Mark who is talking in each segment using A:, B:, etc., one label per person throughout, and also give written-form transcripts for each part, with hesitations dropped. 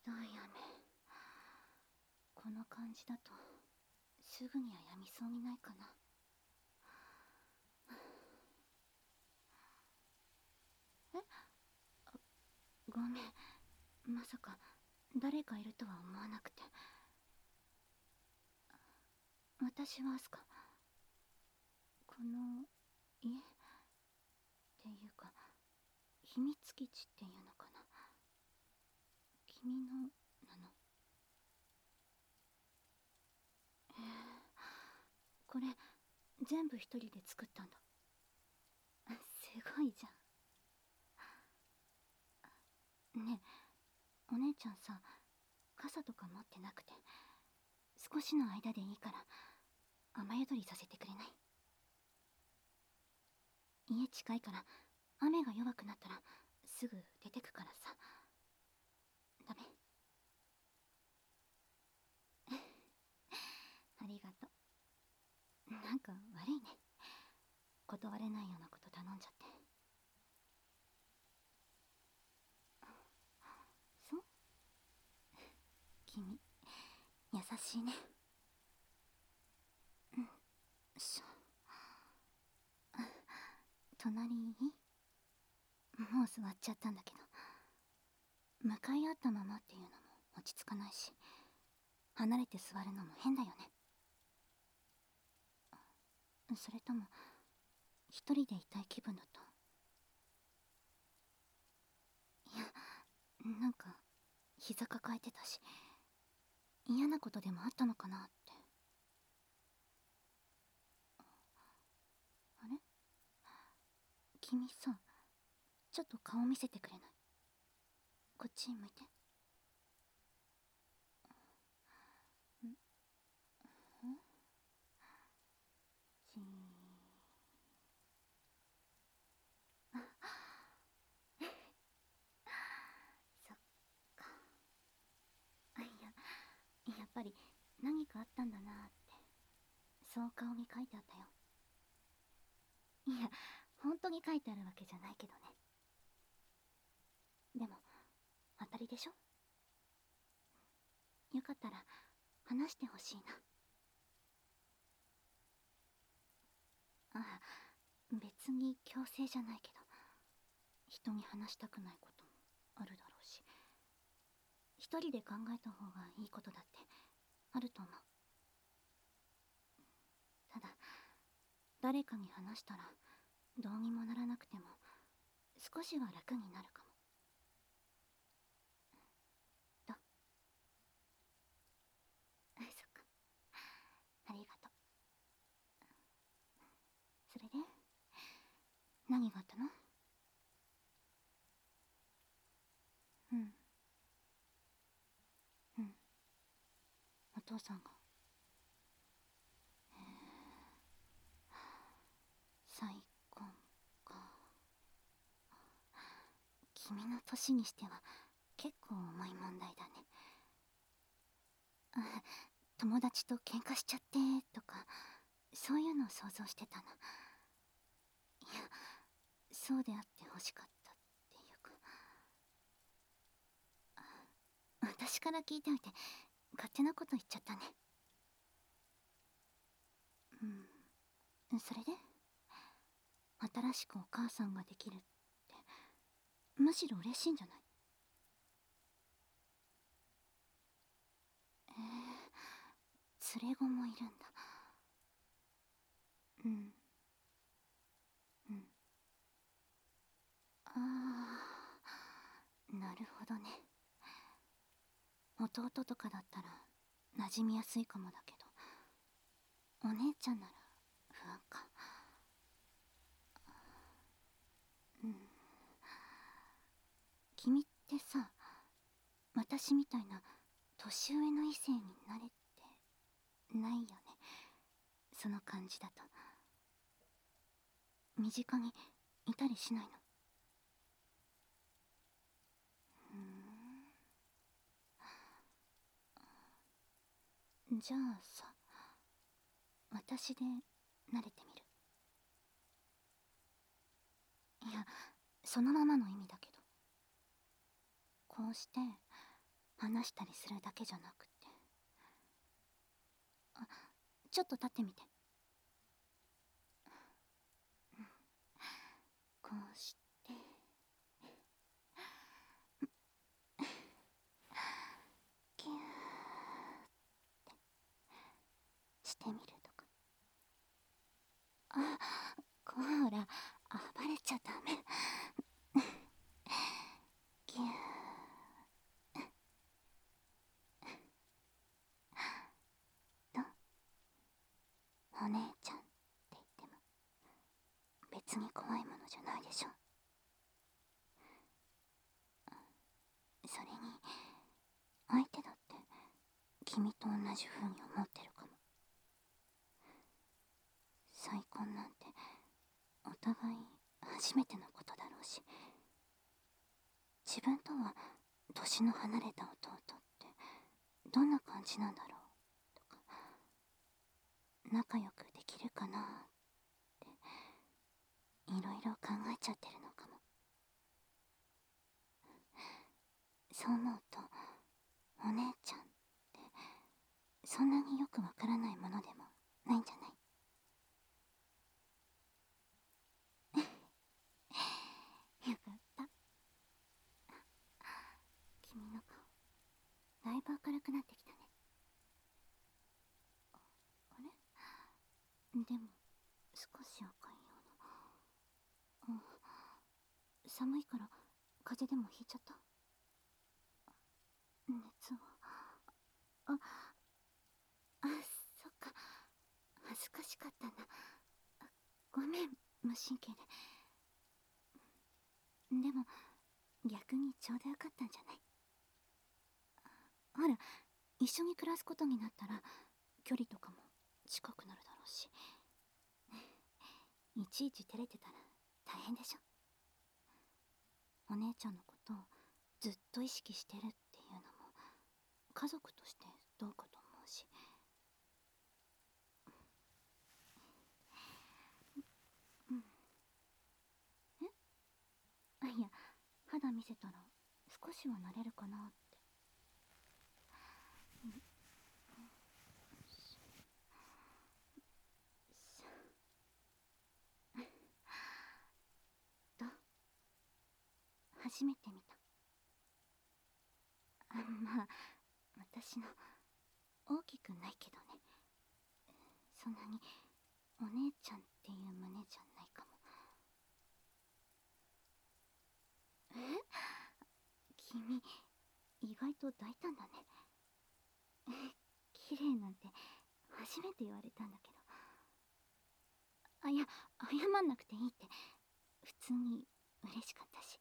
A: ひどい雨。この感じだとすぐにはやみそうにないかな。え、ごめん、まさか誰かいるとは思わなくて。私はアスカ。この家っていうか秘密基地っていうのかな。君のなの？へえ、これ全部一人で作ったんだ。すごいじゃん。ねえ、お姉ちゃんさ、傘とか持ってなくて、少しの間でいいから雨宿りさせてくれない？家近いから雨が弱くなったらすぐ出てくからさ。ダメ？ありがとう。なんか悪いね、断れないようなこと頼んじゃって。そう、君優しいね。うん、しょ。隣いい？もう座っちゃったんだけど、向かい合ったままっていうのも落ち着かないし、離れて座るのも変だよね。それとも一人でいたい気分だと？いや、なんか膝抱えてたし、嫌なことでもあったのかなって。あれ、君さ、ちょっと顔見せてくれない？こっち向いて。んんしー。そっか。やっぱり何かあったんだなって、そう顔に書いてあったよ。いや、本当に書いてあるわけじゃないけどね。でも当たりでしょ？よかったら話してほしいな。ああ、別に強制じゃないけど、人に話したくないこともあるだろうし、一人で考えた方がいいことだってあると思う。ただ、誰かに話したらどうにもならなくても少しは楽になるかも。どう？そっか、ありがとう。それで何があったの？うん、うん、お父さんが。再婚か。君の年にしては結構重い問題だね。あ、友達と喧嘩しちゃってとか、そういうのを想像してたの。いや、そうであってほしかったっていうか。私から聞いておいて勝手なこと言っちゃったね。うん、それで新しくお母さんができるって、むしろ嬉しいんじゃない？連れ子もいるんだ。うん、うん。ああ、なるほどね。弟とかだったら馴染みやすいかもだけど、お姉ちゃんなら不安か。うん。君ってさ、私みたいな年上の異性になれてないよね、その感じだと。身近にいたりしないの？じゃあさ、私で慣れてみる？いや、そのままの意味だけど。こうして話したりするだけじゃなくて。ちょっと立ってみて。こうしてギューってしてみるとか。こら、暴れちゃダメ。ギュー。お姉ちゃんって言っても別に怖いものじゃないでしょ。それに相手だって君と同じ風に思ってるかも。再婚なんてお互い初めてのことだろうし、自分とは年の離れた弟ってどんな感じなんだろうとか、仲良くできるかなっていろいろ考えちゃってるのかも。そう思うとお姉ちゃんってそんなによくわからないものでもないんじゃない？よかった。君の顔だいぶ明るくなってきたね。あれ？でも少し赤いような。寒いから風邪でもひいちゃった？熱は。あ、そっか。恥ずかしかったんだ。ごめん、無神経で。でも逆にちょうどよかったんじゃない？ほら、一緒に暮らすことになったら距離とかも近くなるだろうし、いちいち照れてたら大変でしょ。お姉ちゃんのことをずっと意識してるっていうのも家族としてどうかと思うし。いや、肌見せたら少しは慣れるかなって。どう？初めて見た？まあ、私の大きくないけどね。そんなにお姉ちゃんっていう胸じゃないかも。君、意外と大胆だね。綺麗なんて初めて言われたんだけど。いや、謝んなくていいって、普通に嬉しかったし。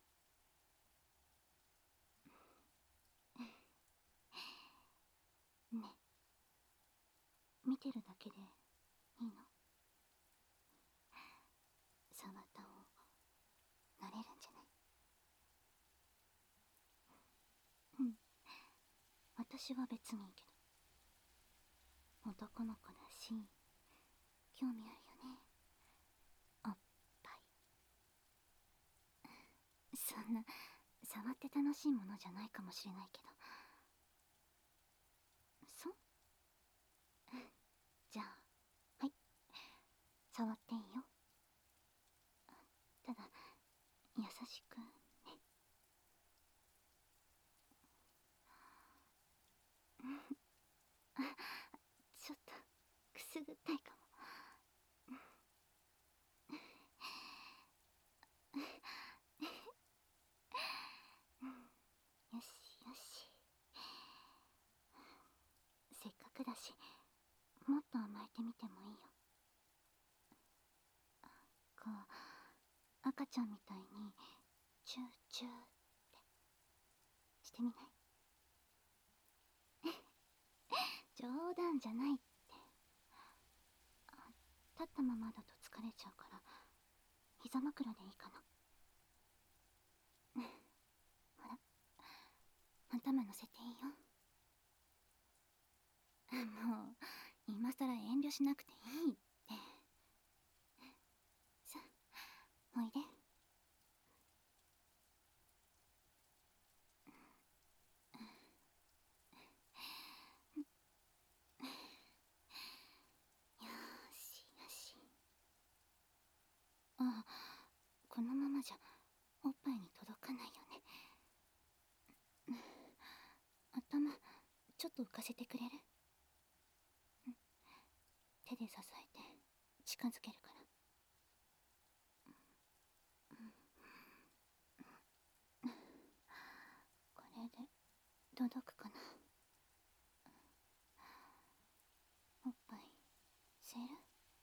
A: ね、見てるだけでいいの？触った方慣れるんじゃない？私は別にいいけど。男の子だし興味あるよね、おっぱい。そんな触って楽しいものじゃないかもしれないけど。そう？じゃあ、はい、触っていいよ。ただ優しくね。ちょっとくすぐったいかも。よしよし、せっかくだしもっと甘えてみてもいいよ。こう赤ちゃんみたいにチューチューってしてみない？冗談じゃないって。立ったままだと疲れちゃうから膝枕でいいかな。ほら、頭乗せていいよ。もう今さら遠慮しなくていいって。さあ、おいで。 まじゃおっぱいに届かないよね。頭ちょっと浮かせてくれる？手で支えて近づけるから。これで届くかな。おっぱい吸える？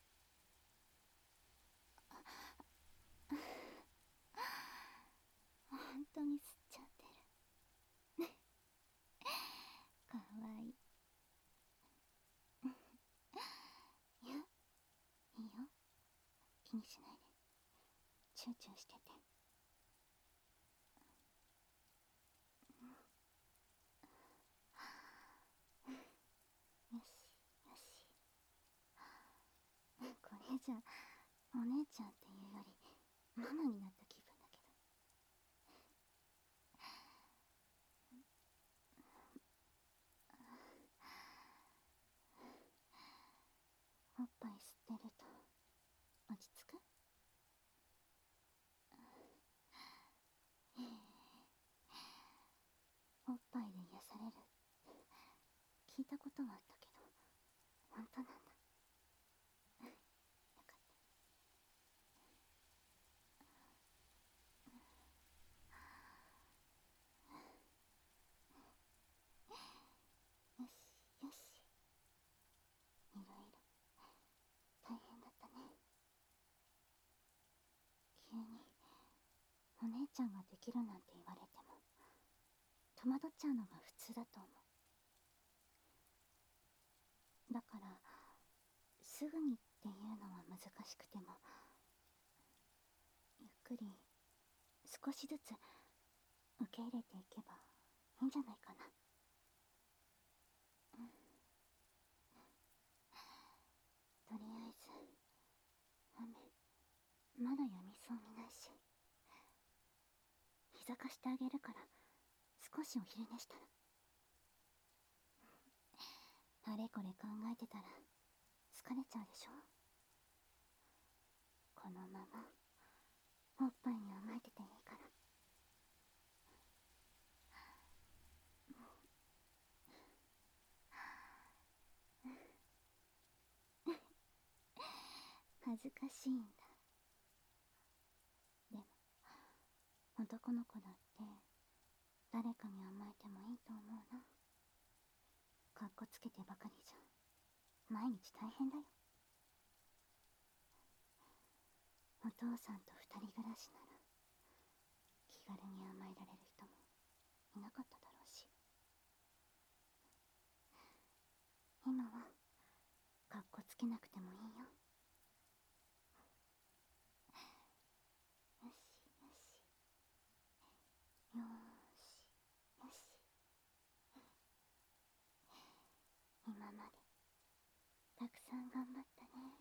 A: 本当に吸っちゃってる。かわいい。いや、いいよ、気にしないで。チューチューしてて。よしよし。これじゃお姉ちゃんっていうよりママになった気分だけど。おっぱい吸ってると落ち着く？おっぱいで癒されるって聞いたことはあったけど、本当なんだ。よかった。よしよし。いろいろ大変だったね。急にお姉ちゃんができるなんて言われても戸惑っちゃうのが普通だと思う。だからすぐにっていうのは難しくても、ゆっくり少しずつ受け入れていけばいいんじゃないかな。とりあえず雨まだ止みそうにないし、膝貸してあげるから少しお昼寝したら。あれこれ考えてたら疲れちゃうでしょ。このままおっぱいに甘えてていいから。恥ずかしいんだ。でも男の子だって誰かに甘えてもいいと思うな。かっこつけてばかりじゃ毎日大変だよ。お父さんと二人暮らしなら気軽に甘えられる人もいなかっただろうし、今はかっこつけなくてもいいよ。よしよし。よーしよし。今までたくさん頑張ったね。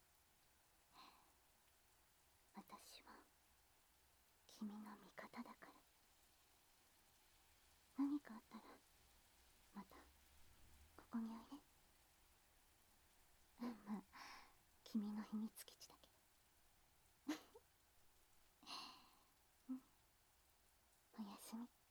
A: 私は君の味方だから。何かあったらまたここにおいで。まあ君の秘密基地だけど。うん、おやすみ。